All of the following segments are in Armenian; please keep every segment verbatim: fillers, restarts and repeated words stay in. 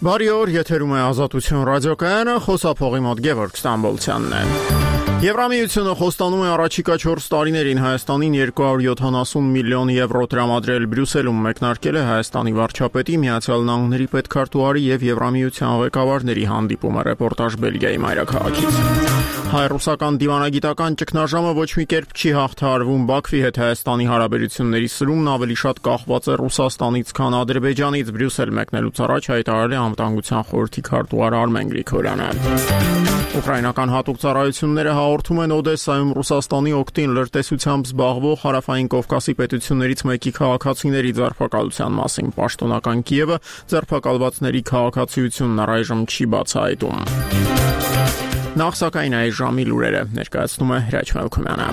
Բարի օր, եթերում է Ազատություն ռադիոկայանը, խոսափողի մոտ Գևորգ Ստամբոլցյանն է։ Եվրամիությունը խոստանում է առաջիկա չորս տարիներին Հայաստանին երկու հարյուր յոթանասուն միլիոն եվրո տրամադրել։ Բրյուսելում մեկնարկել է Հայաստանի վարչապետի, Միացյալ Նահանգների պետքարտուղարի եւ Եվրամիության ղեկավարների հանդիպումը, ռեպորտաժ Բելգիայի մայրաքաղաքից։ Հայ-ռուսական դիվանագիտական ճգնաժամը ոչ մի կերպ չի հաղթահարվում։ Բաքվի հետ Հայաստանի հարաբերությունների սրումն ավելի շատ կախված է Ռուսաստանից, քան Ադրբեջանից։ Բրյուսել մեկնելուց առաջ հայտարարել է Անվտանգության խորհրդի քարտուղար Արմեն Գրիգորյանը։ Ուկրաինական հատուկ ծառայությունները հաղորդում են Օդեսայում Ռուսաստանի օգտին լրտեսությամբ զբաղվող Հարավային Կովկասի պետություններից մեկի քաղաքացիների ձերբակալության մասին։ Պաշտոնական Կիևը ձերբակալվածների քաղաքացիությունն առայժմ չի բացահայտում։ Նախ սակայն այս ժամի լուրերը ներկայացնում է Հրաչ Մելքումյանը։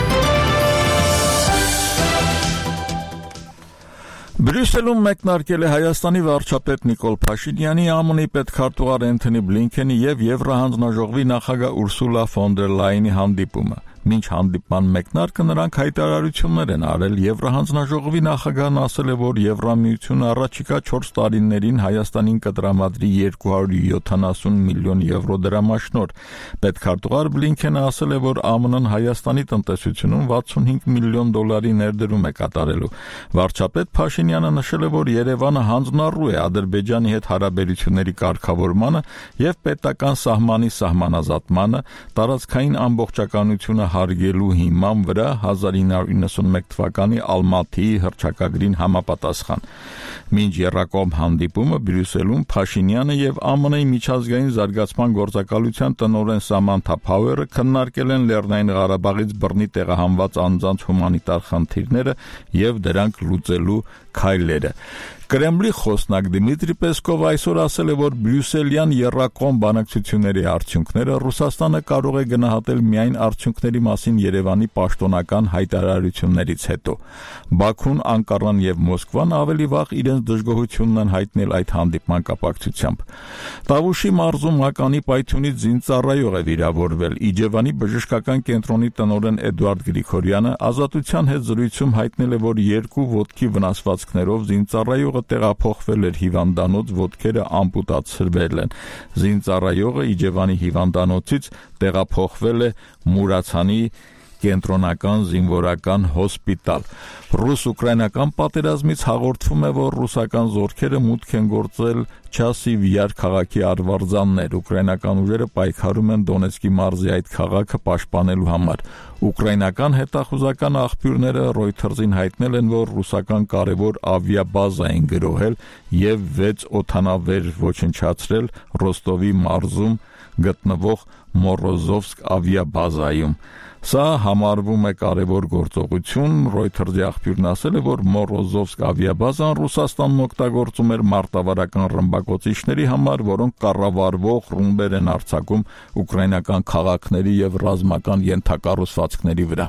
Բրյուսելում մեկնարկել է Հայաստանի վարչապետ Նիկոլ Փաշինյանի, ԱՄՆ-ի պետքարտուղար Էնթոնի Բլինքենի եւ Եվրահանձնաժողովի նախագահ Ուրսուլա ֆոն դեր Լայենի հանդիպումը։ Մինչ հանդիպման մեկնարկը նրանք հայտարարություններ են արել։ Եվրահանձնաժողովի նախագահն ասել է, որ Եվրամիությունը առաջիկա չորս տարիներին Հայաստանին կտրամադրի երկու հարյուր յոթանասուն միլիոն եվրո դրամաշնոր։ Պետքարտուղար Բլինքենը ասել է, որ ԱՄՆ-ն Հայաստանի տնտեսությունում վաթսունհինգ միլիոն դոլարի ներդրում է կատարելու։ Վարչապետ Փաշինյանը նշել է, որ Երևանը հանձնառու է Ադրբեջանի հետ հարաբերությունների կարգավորմանը եւ պետական սահմանի սահմանազատմանը, տարածքային ամբողջականությունը հարգելու հիման վրա հազար ինը հարյուր իննսունմեկ թվականի Ալմաթիի հռչակագրին համապատասխան։ Մինչ եռակողմ հանդիպումը Բրյուսելում Փաշինյանը եւ ԱՄՆ-ի միջազգային զարգացման գործակալության տնօրեն Սամանթա Փաուերը քննարկել են Լեռնային Ղարաբաղից բռնի տեղահանված անձանց հումանիտար խնդիրները եւ դրանք լուծելու քայլերը։ Կրեմլի խոսնակ Դմիտրի Պեսկովը այսօր ասել է, որ բրյուսելյան եռակողմ բանակցությունների արդյունքները Ռուսաստանը կարող է գնահատել միայն արդյունքների մասին Երևանի պաշտոնական հայտարարություններից հետո։ Բաքուն, Անկարան եւ Մոսկվան ավելի վաղ իրենց դժգոհությունն են հայտնել այդ հանդիպման կապակցությամբ։ Տավուշի մարզում Մականի պայթյունից զինծառայող է վիրավորվել։ Իջևանի բժշկական կենտրոնի տնօրեն Էդուարդ Գրիգորյանը Ազատության հետ զրույցում հայտնել է, որ երկու ոտքի վնասվածքներով զինծառայող տեղափոխվել էր հիվանդանոց, ոտքերը ամպուտացրվել են։ Զինծառայողը Իջևանի հիվանդանոցից տեղափոխվել է Մուրացանի կենտրոնական զինվորական հոսպիտալ։ Ռուս-ուկրաինական պատերազմից հաղորդվում է, որ ռուսական զորքերը մուտք են գործել Չասիվ Յար քաղաքի արվարձաններ։ Ուկրաինական ուժերը պայքարում են Դոնեցկի մարզի այդ քաղաքը պաշտպանելու համար։ Ուկրաինական հետախուզական աղբյուրները Reuters-ին հայտնել են, որ ռուսական կարևոր ավիաբազա են գրոհել եւ վեց օդանավեր ոչնչացրել Ռոստովի մարզում գտնվող Մորոզովսկ ավիաբազայում։ Սա համարվում է կարևոր գործողություն։ Reuters-ի աղբյուրն ասել է, որ Մորոզովսկ ավիաբազան Ռուսաստանն օգտագործում էր մարտավարական ռմբակոծիչների համար, որոնք կառավարվող ռումբեր են արձակում ուկրաինական քաղաքների եւ ռազմական ենթակառուցվածքների վրա։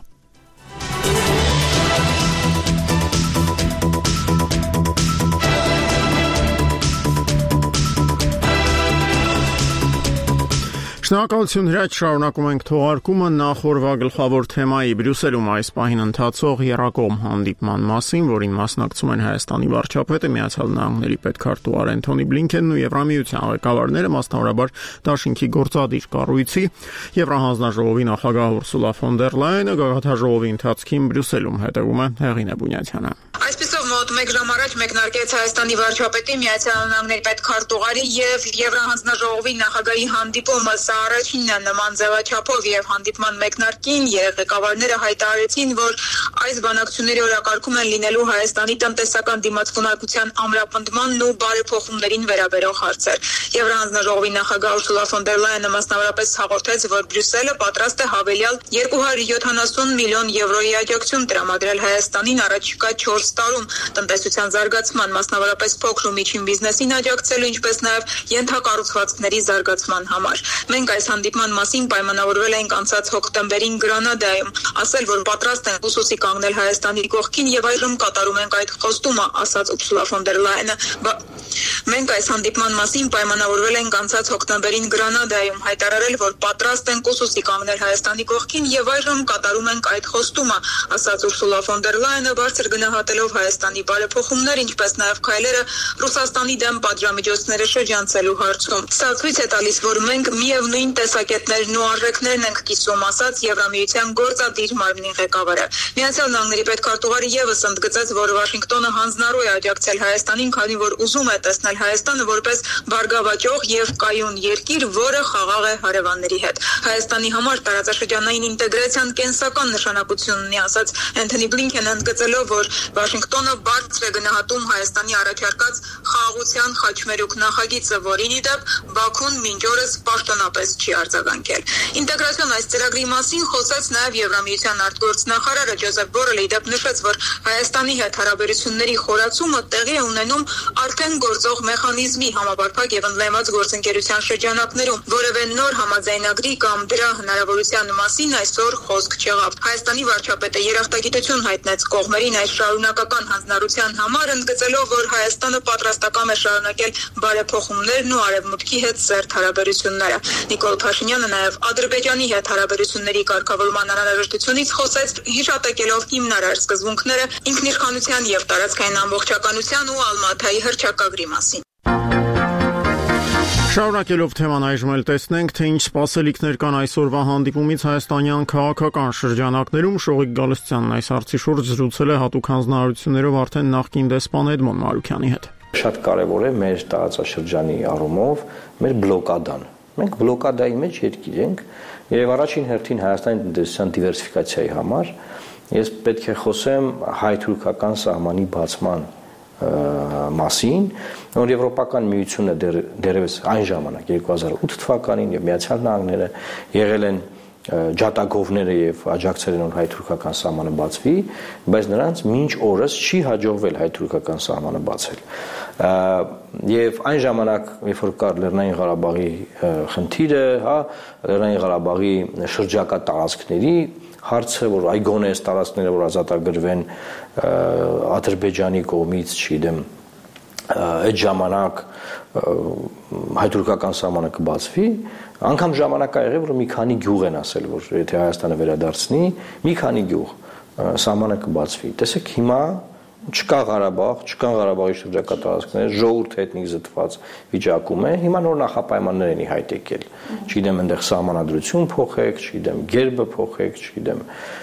Շնորհակալություն Հրաչ, շարունակում ենք թողարկումը նախորդ գլխավոր թեմայի Բրյուսելում այս պահին ընթացող եռակողմ հանդիպման մասին, որին մասնակցում են Հայաստանի վարչապետը, Միացյալ Նահանգների պետքարտուղար Էնթոնի Բլինքենն ու Եվրամիության ղեկավարները, մասնավորաբար Դաշինքի գործադիր կառույցի Եվրահանձնաժողովի նախագահ Ուրսուլա ֆոն դեր Լայենը գաղափարժողովի ընթացքին Բրյուսելում հետևում է Հեղինե Բունյացյանը։ Այսպիսով մոտ մեկ ժամ առաջ մեկնարկեց Հայաստանի վարչապետի, Միացյալ Նահանգների պետքարտուղարի եւ Եվրահանձնաժողովի նախագահի հանդիպումը։ Սա առաջինն է նման ձևաչափով եւ հանդիպման մեկնարկին ղեկավարները հայտարարեցին, որ այս բանակցությունների օրակարգում են լինելու Հայաստանի տնտեսական դիմացկունակության ամրապնդմանն ու բարեփոխումներին վերաբերող հարցեր։ Եվրահանձնաժողովի նախագահ Ուրսուլա ֆոն դեր Լայենը մասնավորապես հաղորդեց, որ Բրյուսելը պատրաստ է հավելյալ երկու հարյուր յոթանասուն միլիոն եվրոյի աջակցություն տրամադրել Հայաստանին առաջիկա չորս տարում տնտեսության զարգացման, մասնավորապես փոքր ու միջին բիզնեսին աջակցելու, ինչպես նաև ենթակառուցվածքների զարգացման համար։ Մենք այս հանդիպման մասին պայմանավորվել ենք անցած հոկտեմբերին Գրանադայում, ասել, որ պատրաստ ենք ուսուցի կանգնել Հայաստանի կողքին եւ այժմ կատարում ենք այդ խոստումը, ասաց Ուրսուլա ֆոն դեր Լայենը։ Մենք այս հանդիպման մասին պայմանավորվել ենք անցած հոկտեմբերին Գրանադայում, հայտարարել, որ պատրաստ ենք ուսուցի կանգնել Հայաստանի կողքին եւ այժմ կատարում ենք այդ խոստումը, ասաց Ուրսուլա ֆոն դեր Լայենը, բարձր գնահատելով Հայաստանի բարեփոխումներ, ինչպես նաեւ քայլերը Ռուսաստանի դեմ պատժամիջոցները շրջանցելու հարցում։ Սա ցույց է տալիս, որ մենք միևնույն տեսակետներն ու արժեքներն ենք կիսում, ասաց Եվրամիության գործադիր մարմնի ղեկավարը։ Միացյալ Նահանգների պետքարտուղարը եւս ընդգծեց, որ Վաշինգտոնը հանձնառու է աջակցել Հայաստանին, քանի որ ուզում է տեսնել Հայաստանը որպես բարգավաճող եւ կայուն երկիր, որը խաղաղ է հարևանների հետ։ Հայաստանի համար տարածաշրջանային ինտեգրացիան կենսական նշանակություն ունի, ասաց Անթոնի Բլինքենը, ընդգծելով, որ Վաշինգտոնը բարձր է գնահատում Հայաստանի առաջարկած խաղաղության խաչմերուկ նախագիծը, որին ի դեպ Բաքուն մինչ օրս պաշտոնապես չի արձագանքել։ Ինտեգրացիոն այս ծրագրի մասին խոսեց նաեւ Եվրամիության արտգործնախարարը Ջոզեփ Բորելը, ի դեպ նշեց, որ Հայաստանի հետ հարաբերությունների խորացումը տեղի է ունենում արդեն գործող մեխանիզմի համապարփակ եւ ընդլայնված գործընկերության շրջանակներում, որևէ նոր համաձայնագրի կամ դրա հնարավորության մասին այսօր խոսք չեղավ։ Հայաստանի վարչապետը երախտագիտություն հայտնեց կողմերին այս շարունակական հանձնառության համար, ընդգծելով, որ Հայաստանը պատրաստական է շարունակել բարեփոխումներն ու արևմուտքի հետ սերտ հարաբերությունները։ Նիկոլ Փաշինյանը նաեւ Ադրբեջանի հետ հարաբերությունների կարգավորման անհրաժեշտությունից խոսեց, հիշատակելով հիմնարար սկզբունքները ինքնիշխանության եւ տարածքային ամբողջականության ու Ալմաթայի հռչակագրի մասին։ Շարունակելով թեման այժմ էլ տեսնենք, թե ինչ սպասելիքներ կան այսօրվա հանդիպումից հայաստանյան քաղաքական շրջանակներում։ Շողիկ Գալստյանն այս հարցի շուրջ զրուցել է հատուկ հանձնարարություններով արդեն նախկին դեսպան Էդմոն Մարուքյանի հետ։ Շատ կարևոր է մեր տարածաշրջանի առումով մեր բլոկադան։ Մենք բլոկադայի մեջ երկիր ենք եւ առաջին հերթին Հայաստանի տնտեսության դիվերսիֆիկացիայի համար ես պետք է խոսեմ հայ-թուրքական սահմանի բացման մասին, որ Եվրոպական միությունը դեռևս այն ժամանակ երկու հազար ութ թվականին եւ Միացյալ Նահանգները եղել են ջատագովները եւ աջակցել են, որ հայ-թուրքական սահմանը բացվի, բայց նրանց մինչ օրս չի հաջողվել հայ-թուրքական սահմանը բացել։ Եվ այն ժամանակ, երբ որ կար Լեռնային Ղարաբաղի խնդիրը, հա, Լեռնային Ղարաբաղի շրջակա տարածքների հարցը, որ այգոնե այս տարածքները, որ ազատագրվեն Ադրբեջանի կողմից, չգիտեմ, այդ ժամանակ հայ-թուրքական սահմանը կբացվի, անգամ ժամանակ ա եղել, որ մի քանի գյուղ են ասել, որ եթե Հայաստանը վերադարձնի, մի քանի գյուղ սահմանը կբացվի։ Տեսեք, հիմա չկա Ղարաբաղ, չկան Ղարաբաղի շրջակա տարածքներ, ժողովուրդը էթնիկ զտված վիճակում է, հիմա նոր նախապայմաններ են ի հայտ եկել։ Չգիտեմ, այնտեղ սահմանադրություն փոխեք, չգիտեմ, գերբը փոխեք, չգիտեմ,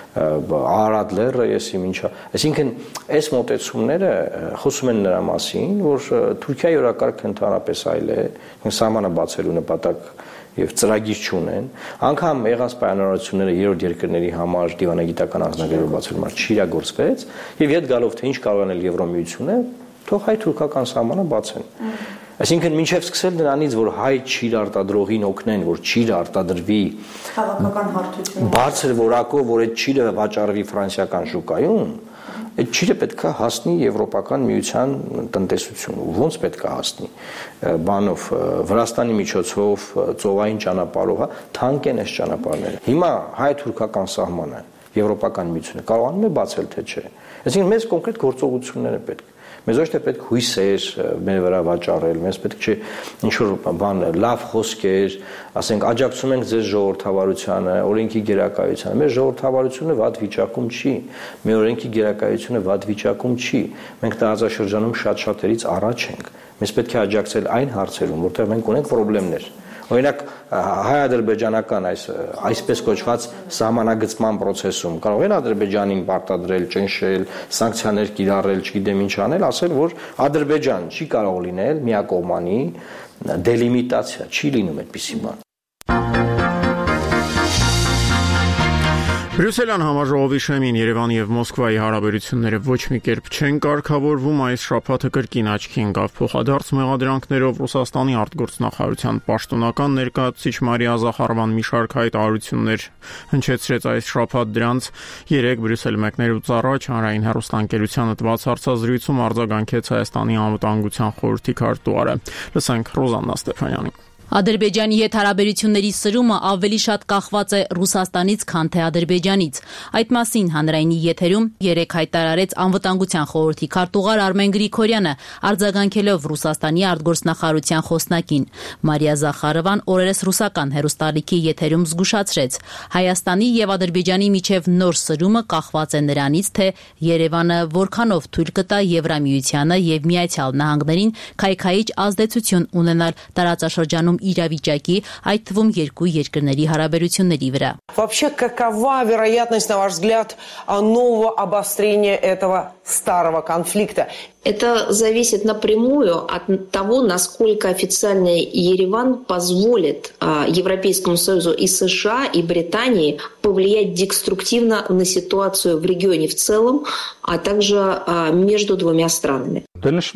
Արարատ լեռը, եսի ինչա։ Այսինքն, այս մոտեցումները խոսում են նրա մասին, որ Թուրքիայի օրակարգը ընդհանրապես այլ է, սահմանը բացելու նպատակ եւ ծրագիր չունեն, անգամ եղած պայմանավորությունները երրորդ երկրների համար դիվանագիտական անձնագրերով բացելու համար չիրագործվեց եւ իդ գալով թե ինչ կարող անել Եվրոմիությունը, թող հայ-թուրքական սահմանը բացեն։ Այսինքն մինչև սկսել նրանից, որ հայ ճիր արտադրողին օգնեն, որ ճիր արտադրվի քաղաքական հարթություն, բարձր որակով, որ այդ ճիրը վաճառվի ֆրանսիական շուկայում, այդ ճիրը պետք է հասնի Եվրոպական միության տնտեսություն, ոնց պետք է հասնի բանով Վրաստանի միջոցով, ծովային ճանապարհով, հա, թանկ են այս ճանապարհները։ Հիմա հայ-թուրքական սահմանը Եվրոպական միությունը կարողանում է բացել թե չէ։ Այսինքն մեզ կոնկրետ գործողություններ է պետք։ Մեզ ոչ թե պետք հույսեր մեր վրա վաճառել, մեզ պետք չէ ինչ-որ բան լավ խոսքեր, ասենք աջակցում ենք ձեզ ժողովրդավարությանը, օրենքի գերակայությանը։ Մեր ժողովրդավարությունը վատ վիճակում չի, մեր օրենքի գերակայությունը վատ վիճակում չի։ Մենք տարածաշրջանում շատ-շատերից առաջ ենք։ Մեզ պետք է աջակցել այն հարցերում, որտեղ մենք ունենք խնդիրներ։ Օրինակ հայ-ադրբեջանական այս այսպես կոչված սահմանագծման process-ում կարող են Ադրբեջանին պարտադրել, ճնշել, սանկցիաներ կիրառել, չգիտեմ ինչ անել, ասել, որ Ադրբեջան չի կարող լինել միակողմանի դելիմիտացիա, չի լինում այդպիսի բան։ Բրյուսելյան համաժողովի շեմին Երևանի եւ Մոսկվայի հարաբերությունները ոչ մի կերպ չեն կարգավորվում, այս շաբաթը կրկին աչքի ընկավ փոխադարձ մեղադրանքներով Ռուսաստանի արտգործնախարարության պաշտոնական ներկայացուցիչ Մարիա Զախարովան մի շարք հայտարարություններ հնչեցրեց այս շաբաթ դրանց երեք Բրյուսել մեկնելուց առաջ հանրային հեռուստաընկերությանը տված հարցազրույցում արձագանքեց Հայաստանի անվտանգության խորհրդի քարտուղարը։ Լսենք Ռոզաննա Ստեփանյանին։ Ադրբեջանի հետ հարաբերությունների սրումը ավելի շատ կախված է Ռուսաստանից, քան թե Ադրբեջանից։ Այդ մասին հանրայինի եթերում երեկ հայտարարեց Անվտանգության խորհրդի քարտուղար Արմեն Գրիգորյանը, արձագանքելով Ռուսաստանի արտգործնախարարության խոսնակին։ Մարիա Զախարովան օրերս ռուսական հեռուստալիքի եթերում զգուշացրեց. Հայաստանի եւ Ադրբեջանի միջև նոր սրումը կախված է նրանից, թե Երևանը որքանով թույլ կտա Եվրամիությանը եւ Միացյալ Նահանգներին քայքայիչ ազդեցություն ունենալ տարածաշրջանում իրավիճակի, այդ թվում երկու երկրների հարաբերությունների վրա։ Вообще, какова вероятность, на ваш взгляд, нового обострения этого старого конфликта? Это зависит напрямую от того, насколько официально Ереван позволит а, Европейскому Союзу и США, и Британии повлиять деструктивно на ситуацию в регионе в целом, а также а, между двумя странами.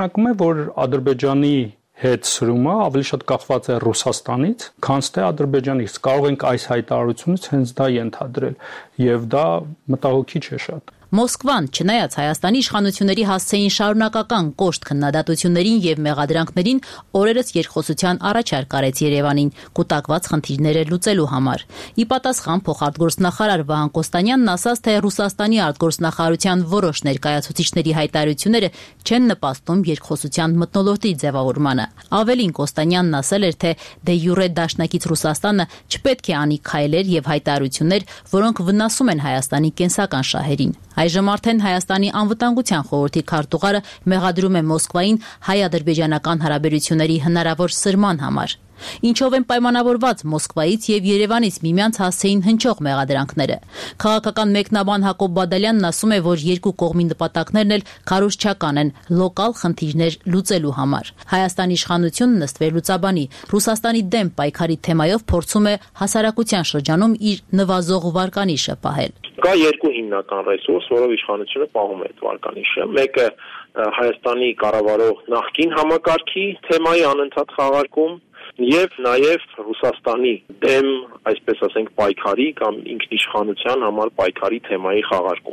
Հետ սրումը ավելի շատ կախված է Ռուսաստանից, քան թե Ադրբեջանից։ Կարող ենք այս հայտարարությունից հենց դա ենթադրել, եւ դա մտահոգիչ է շատ։ Մոսկվան, չնայած Հայաստանի իշխանությունների հասցեին շարունակական կոշտ քննադատություններին եւ մեղադրանքներին, օրերս երկխոսության առաջարկ արեց Երևանին կուտակված խնդիրները լուծելու համար։ Ի պատասխան փոխարտգործնախարար Վահան Կոստանյանն ասաց, թե Ռուսաստանի արտգործնախարարության որոշ ներկայացուցիչների հայտարարությունները չեն նպաստում երկխոսության մթնոլորտի ձևավորմանը։ Ավելին Կոստանյանն ասել էր, թե դե յուրե դաշնակից Ռուսաստանը չպետք է անի քայլեր եւ հայտարարություններ, որոնք վնասում են Հայաստանի կենսական շահերին։ Այժմ արդեն Հայաստանի անվտանգության խորհրդի քարտուղարը մեղադրում է Մոսկվային հայ-ադրբեջանական հարաբերությունների հնարավոր սրման համար։ Ինչով են պայմանավորված Մոսկվայից եւ Երևանից միմյանց հասցեին հնչող մեղադրանքները։ Քաղաքական մեկնաբան Հակոբ Բադալյանն ասում է, որ երկու կողմի նպատակներն էլ քարոզչական են լոկալ խնդիրներ լուծելու համար։ Հայաստանի իշխանությունն ըստ վերլուծաբանի Ռուսաստանի դեմ պայքարի թեմայով փորձում է հասարակության շրջանում իր նվազող վարկանիշը պահել։ Կա երկու հիմնական ռեսուրս, որով իշխանությունը պահում է այդ վարկանիշը։ Մեկը Հայաստանի կառավարող նախկին համակարգի թեմայի անընդհատ խաղարկում եւ նաեւ Ռուսաստանի դեմ, այսպես ասենք, պայքարի կամ ինքնիշխանության համար պայքարի թեմայի խաղարկում։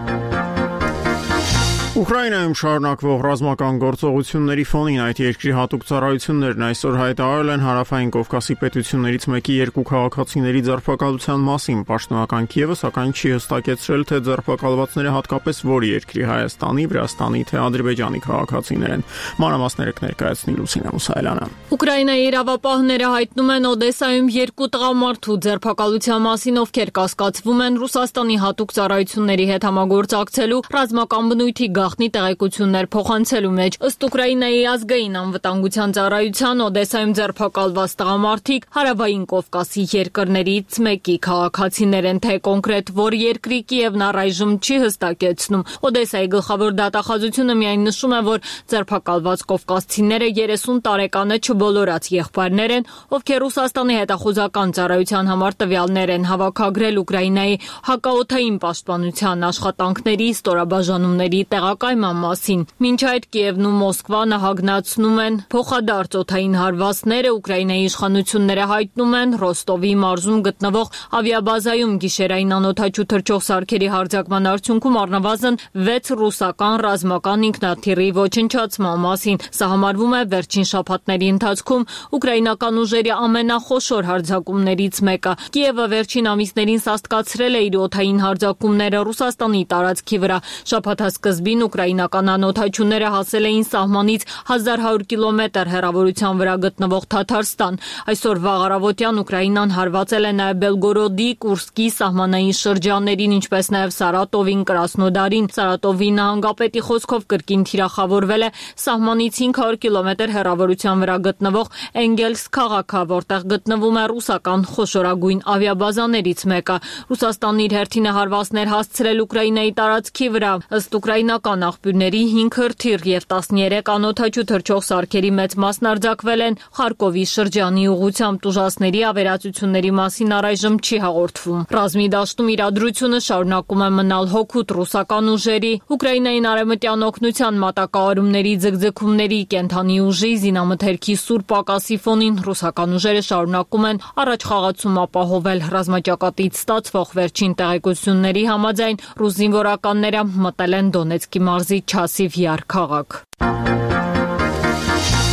Ուկրաինայում շարունակվող ռազմական գործողությունների ֆոնին այդ երկրի հատուկ ծառայություններն այսօր հայտարարել են Հարավային Կովկասի պետություններից մեկի երկու քաղաքացիների ձերբակալության մասին։ Պաշտոնական Կիևը սակայն չի հստակեցրել, թե ձերբակալվածները հատկապես որ երկրի Հայաստանի, Վրաստանի թե Ադրբեջանի քաղաքացիներ են։ Մանրամասները կներկայացնի Լուսինե Մուսայելյանը։ Ուկրաինայի իրավապահները հայտնում են Օդեսայում երկու տղամարդու ձերբակալության մասին, ովքեր կասկածվում են Ռուսաստանի հատուկ ծառայությունների հետ համագործակցելու ռազմական բնույթի գաղտնի տեղեկություններ փոխանցելու մեջ։ Ըստ Ուկրաինայի ազգային անվտանգության ծառայության Օդեսայում ձերբակալված տղամարդիկ Հարավային Կովկասի երկրներից մեկի քաղաքացիներ են, թե կոնկրետ որ երկրի Կիևն առայժմ չի հստակեցնում։ Օդեսայի գլխավոր դատախազությունը միայն նշում է, որ ձերբակալված կովկասցիները երեսուն տարեկանը չբոլորած եղբայրներ են, ովքեր Ռուսաստանի հետախուզական ծառայության համար տվյալներ են հավաքագրել Ուկրաինայի հակաօդային պաշտպանության աշխատանքների ստորաբաժանումների տեղակայման մասին։ Մինչ այդ Կիևն ու Մոսկվան հագնացնում են փոխադարձ օդային հարվածները, Ուկրաինայի իշխանությունները հայտնում են Ռոստովի մարզում գտնվող ավիաբազայում գիշերային անօդաչու թռչող սարքերի հարձակման արդյունքում առնվազն վեց ռուսական ռազմական ինքնաթիռի ոչնչացման մասին։ Սա համարվում է վերջին շաբաթների ընթացքում ուկրաինական ուժերի ամենախոշոր հարձակումներից մեկը։ Կիևը վերջին ամիսներին սաստկացրել է իր օդային հարձակումները Ռուսաստանի տարածքի վրա։ Շաբաթասկզբին ուկրաինական անօդաչուները հասել էին սահմանից հազար հարյուր կիլոմետր հեռավորության վրա գտնվող Թաթարստան։ Այսօր վաղ առավոտյան Ուկրաինան հարվածել է նաև Բելգորոդի, Կուրսկի սահմանային շրջաններին, ինչպես նաև Սարատովին, Կրասնոդարին։ Սարատովի նահանգապետի խոսքով կրկին թիրախավորվել է սահմանից հինգ հարյուր կիլոմետր հեռավորության վրա գտնվող Էնգելս քաղաքը, որտեղ գտնվում է ռուսական խոշորագույն ավիաբազաներից մեկը։ Ռուսաստանն իր հերթին հարվածներ հասցրել Ուկրաինայի տարածքի վրա։ Ըստ ուկրաինական աղբյուրների հինգ հրթիռ եւ տասներեք անօդաչու թռչող սարքերի մեծ մասն արձակվել են Խարկովի շրջանի ուղղությամբ։ Տուժածների ավերածությունների մասին առայժմ չի հաղորդվում։ Ռազմի դաշտում իրադրությունը շարունակում է մնալ հօգուտ ռուսական ուժերի։ Ուկրաինային արևմտյան օգնության մատակարարումների ձգձգումների կենթանի ուժի զինամթերքի սուր պակասի ֆոնին ռուսական ուժերը շարունակում են առաջխաղացում ապահովել։ Ռազմաճակատից ստացվող վերջին տեղեկությունների համաձայն ռուս զինվորականները մտել են Դոնեցկի մարզի Չասիվ Յար քաղաք։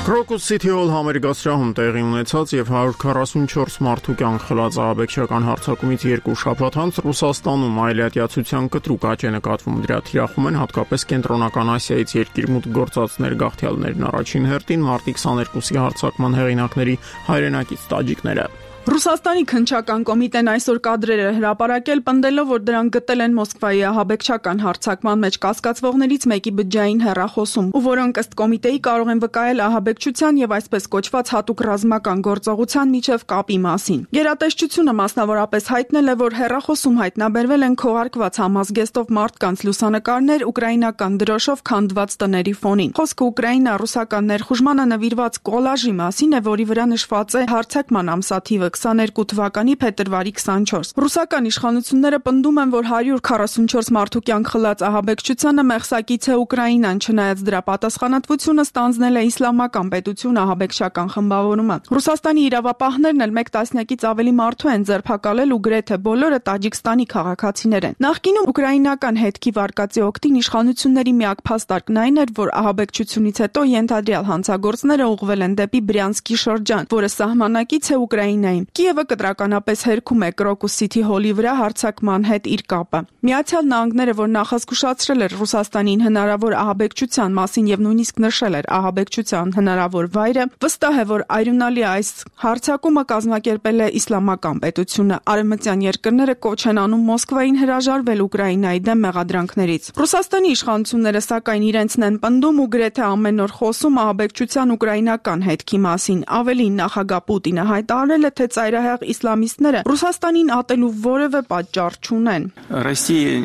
Crocus City Hall համերգասրահում տեղի ունեցած եւ one hundred forty-four մարդու կյանք խլած ահաբեկչական հարձակումից երկու շաբաթ անց Ռուսաստանում այլատյացության կտրուկ աճ է նկատվում։ Դրա թիրախում են հատկապես Կենտրոնական Ասիայից երկիրմուտ գործածներ գաղթյալներն առաջին հերթին մարտի twenty-second-ի հարձակման հեղինակների հայրենակից տաջիկները։ Ռուսաստանի քննչական կոմիտեն այսօր կադրեր է հրապարակել, պնդելով, որ դրանք գտել են Մոսկվայի ահաբեկչական հարձակման մեջ կասկածվողներից մեկի բջջային հեռախոսում, ու որոնք ըստ կոմիտեի կարող են վկայել ահաբեկչության եւ այսպես կոչված հատուկ ռազմական գործողության միջև կապի մասին։ Գերատեսչությունը մասնավորապես հայտնել է, որ հեռախոսում հայտնաբերվել են քողարկված համազգեստով մարդկանց լուսանկարներ ուկրաինական դրոշով քանդված տների ֆոնին։ Խոսքը ուկրաինա-ռուսական ներխուժմանը նվիրված կոլաժի մասին է, որի վրա նշված է հարձակման ամսաթիվը twenty-two թվականի փետրվարի twenty-fourth։ Ռուսական իշխանությունները պնդում են, որ one hundred forty-four մարդու կյանք խլած ահաբեկչությանը մեղսակից է Ուկրաինան, չնայած դրա պատասխանատվությունը ստանձնել է Իսլամական պետություն ահաբեկչական խմբավորումը։ Ռուսաստանի իրավապահներն էլ մեկ տասնյակից ավելի մարդու են ձերբակալել ու գրեթե բոլորը Տաջիկստանի քաղաքացիներ են։ Նախկինում ուկրաինական հետքի վարկածի օգտին իշխանությունների միակ փաստարկն այն էր, որ ահաբեկչությունից հետո ենթադրյալ հանցագործները ուղղվել են դեպի Բրյանսկի շրջան, որը սահմանակից է Ուկրաինային։ Կիևը կտրականապես հերքում է Crocus City Hall-ի վրա հարձակման հետ իր կապը։ Միացյալ Նահանգները, որ նախազգուշացրել էր Ռուսաստանին հնարավոր ահաբեկչության մասին եւ նույնիսկ նշել էր ահաբեկչության հնարավոր վայրը, վստահ է, որ այրունալի այս հարձակումը կազմակերպել է Իսլամական պետությունը։ Արևմտյան երկրները կոչ են անում Մոսկվային հրաժարվել Ուկրաինայի դեմ մեղադրանքներից։ Ռուսաստանի իշխանությունները սակայն իրենցն են պնդում ու գրեթե ամեն օր խոսում ահաբեկչության ուկրաինական հետքի մասին։ Ավելին, նախագահ Պուտինը հայտարարել է, թե ծայրահեղ իսլամիստները Ռուսաստանին ատելու որևէ պատճառ չունեն։ Россия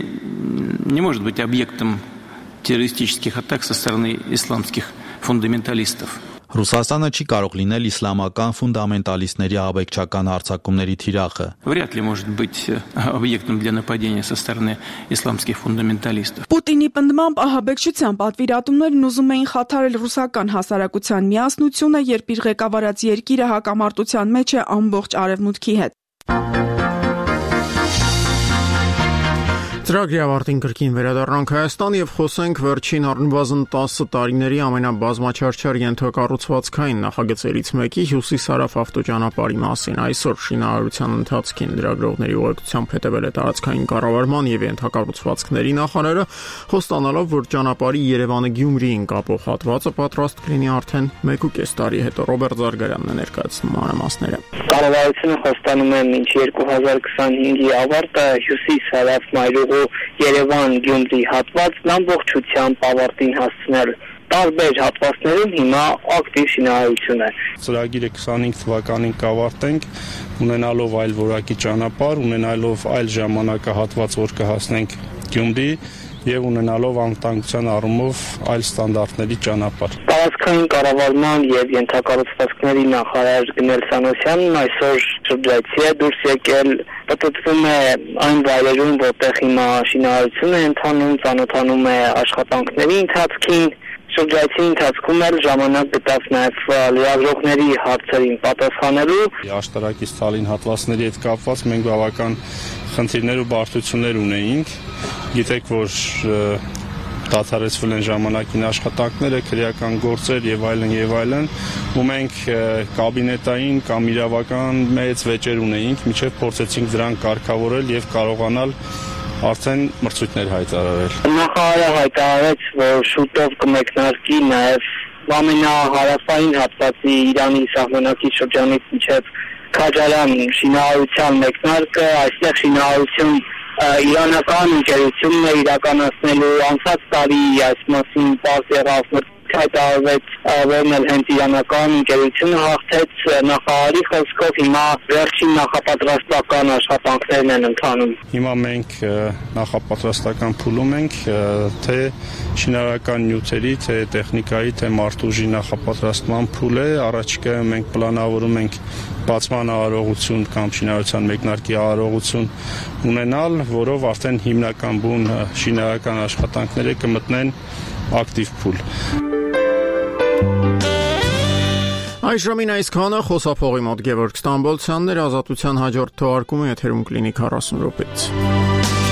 не может быть объектом террористических атак со стороны исламских фундаменталистов. Ռուսաստանը չի կարող լինել իսլամական ֆունդամենտալիստների ահաբեկչական հարձակումների թիրախը։ Вряд ли может быть объектом для нападения со стороны исламских фундаменталистов. Պուտինի պնդմամբ ահաբեկչության պատվիրատուներն ուզում էին խաթարել ռուսական հասարակության միասնությունը, երբ իր ղեկավարած երկիրը հակամարտության մեջ է ամբողջ արևմուտքի հետ։ Ծրագրի ավարտին կրկին վերադառնանք Հայաստան եւ խոսենք վերջին առնվազն ten տարիների ամենաբազմաչարչար ենթակառուցվածքային նախագծերից մեկի Հյուսիս-Հարավ ավտոճանապարհի մասին։ Այսօր շինարարության ընթացքին լրագրողների ուղեկցությամբ հետևել է տարածքային կառավարման եւ ենթակառուցվածքների նախարարը, խոստանալով, որ ճանապարհի Երևանը-Գյումրիին կապող հատվածը պատրաստ կլինի արդեն one and a half տարի հետո։ Ռոբերտ Զարգարյանն է ներկայացնում մանրամասները։ Կառավարությունը խոստանում է մինչ twenty twenty-five-ի ավարտը Հյուսիս-Հարավ մայրուղու Երևան-Գյումրի հատվածն ամբողջությամբ ավարտին հասցնել։ Տարբեր հատվածներում հիմա ակտիվ շինարարություն է։ Ծրագիրը twenty-five թվականին կավարտենք, ունենալով այլ որակի ճանապարհ, ունենալով այլ ժամանակահատված, որ կհասնենք Գյումրի եւ ունենալով անվտանգության առումով այլ ստանդարտների ճանապարհ։ Տարածքային կառավարման եւ ենթակառուցվածքների նախարար Գնել Սանոսյանն այսօր շրջայցի է դուրս եկել, պատտվում է այն վայրերում, որտեղ հիմա շինարարություն է ընթանում, ծանոթանում է աշխատանքների ընթացքին։ Շրջայցի ընթացքում էլ ժամանակ գտավ նաև լրագրողների հարցերին պատասխանելու։ Աշտարակից Թալին հատվածների հետ կապված մենք բավական խնդիրներ ու բարդություններ ունեինք։ Գիտեք, որ դադարեցվել են ժամանակին աշխատանքները, քրեական գործեր եւ այլն եւ այլն, ու մենք կաբինետային կամ իրավական մեծ վեճեր ունեինք, միջև փորձեցինք դրանք կարգավորել եւ կարողանալ արդեն մրցույթներ հայտարարել։ Նախարարը հայտարարեց, որ շուտով կմեկնարկի նաև ամենահարավային հատվածի Իրանի սահմանակի շրջանից մինչև Քաջարյան շինարարության մեկնարկը, այստեղ շինարարություն իրանական ընկերությունն է իրականացնելու անցած տարի այս մասին պարզ եղավ հայտարարվեց, որն էլ հենց իրանական ընկերությունը հաղթեց նախարարի խոսքով հիմա վերջին նախապատրաստական աշխատանքներն են ընթանում։ Հիմա մենք նախապատրաստական փուլում ենք թե շինարարական նյութերի, թե տեխնիկայի, թե մարդուժի նախապատրաստման փուլ է, առաջիկայում մենք պլանավորում ենք բացման արարողություն կամ շինարարության մեկնարկի արարողություն ունենալ, որով արդեն հիմնական բուն շինարարական աշխատանքները կմտնեն ակտիվ փուլ։ Այժմին այսքանը, խոսափողի մոտ Գևորգ Ստամբոլցյանն էր, Ազատության հաջորդ թողարկումը եթերում կլինի forty րոպեից։